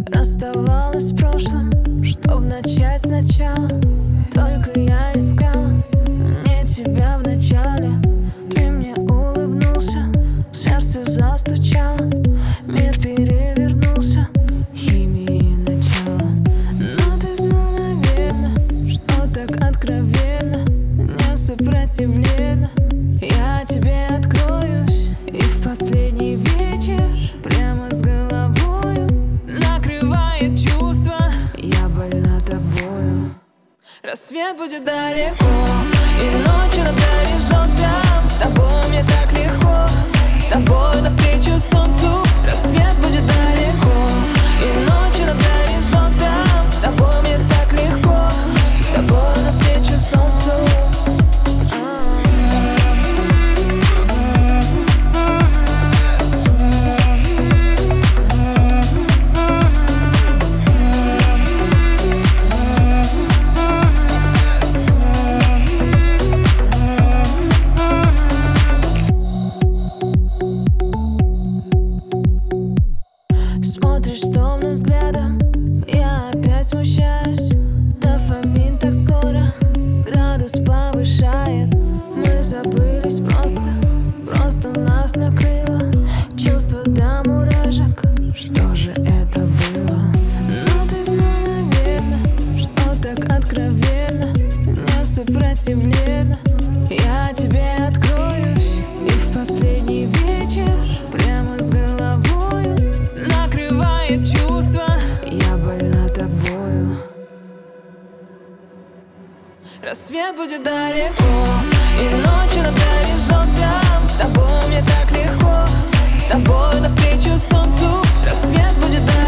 Расставалась с прошлым, чтоб начать сначала. Только я искала не тебя вначале. Ты мне улыбнулся, сердце застучало, мир перевернулся, химии начало. Но ты знал, наверно, что так откровенно, не сопротивленно я тебе откроюсь. И в последний вечер прямо с головою накрывает чувство, я больна тобою. Рассвет будет далеко, и ночью над горизонтом. С тобой мне так легко, с тобой навстречу солнцу. Рассвет будет далеко, и ночью над горизонтом. С тобой мне так легко, с тобой навстречу солнцу. Смотришь томным взглядом, я опять смущаюсь. Дофамин так скоро градус повышает. Мы забылись просто нас накрыло чувство до мурашек. Что же это было? Но ты знал, наверно, что так откровенно, не сопротивленно я тебе откроюсь. И в последний вечер прямо с головою накрывает чувство, я больна тобою. Рассвет будет далеко, и ночью над горизонтом. С тобой мне так легко, с тобой навстречу солнцу. Рассвет будет далеко.